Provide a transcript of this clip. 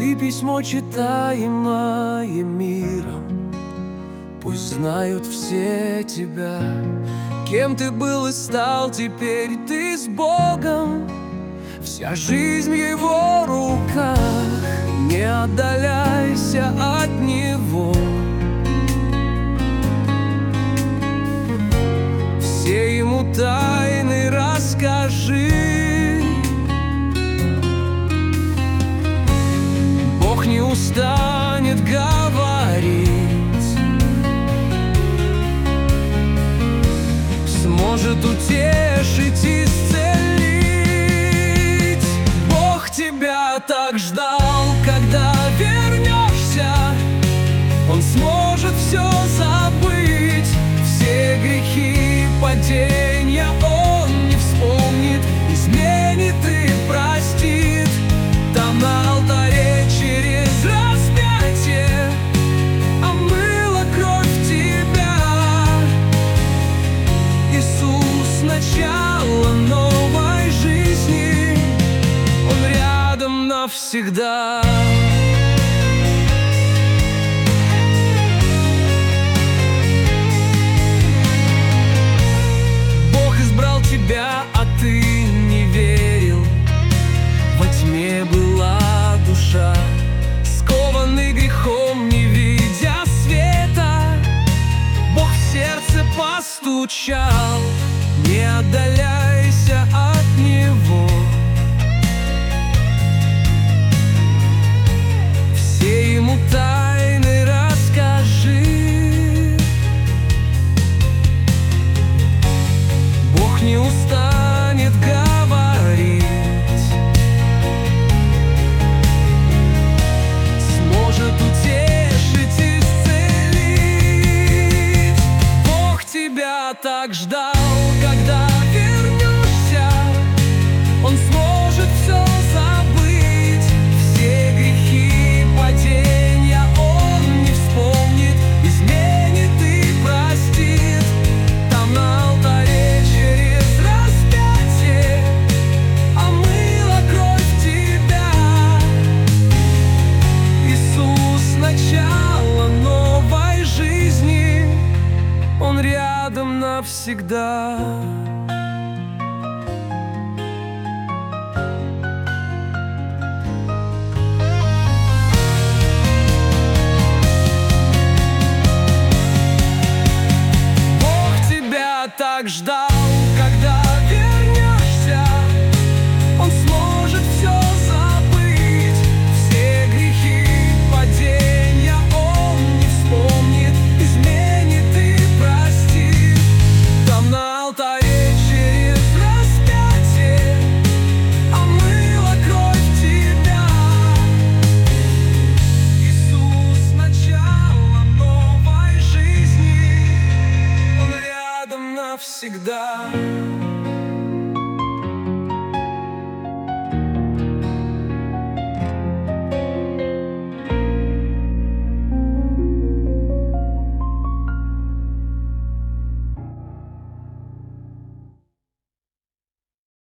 Ты письмо, читаемое миром. Пусть знают все тебя, кем ты был и стал, теперь ты с Богом. Вся жизнь в Его руках. Не отдаляйся от Него. Все Ему тайны расскажи. Бог не устанет говорить, сможет утешить и исцелить. Бог тебя так ждал, когда вернешься. Он сможет все забыть, все грехи, падения Он не вспомнит, изменит и простит. Там на алтаре через распятие омыла кровь тебя. Иисус — начало новой жизни, Он рядом навсегда. Бог избрал тебя, а ты не верил. Во тьме была душа, скованный грехом, не видя света. Бог в сердце постучал. Не отдаляйся от Него. Все Ему тайны расскажи. Бог не устанет говорить, сможет утешить и исцелить. Бог тебя так ждал, когда вернешься. Он сможет все забыть, все грехи, падения Он не вспомнит, изменит и простит. Там на алтаре через распятие омыла кровь тебя. Иисус — начало новой жизни, Он рядом навсегда.